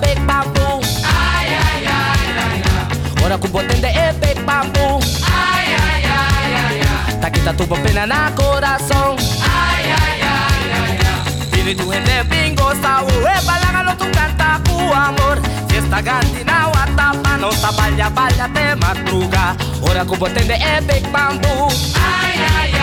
big bamboo. Ay, ay, ay, ay, ay. Ora kubotende big bamboo. Ay, ay, ay, ay, ay. Takita tu pena na corazón. Ay, ay, ay, ay, ay. Pini tu hende bingo sa uwe balangalo tu canta ku amor. Fiesta gantina watapa no sa balya balya te madruga. Ora kubotende big bamboo. Ay, ay, ay.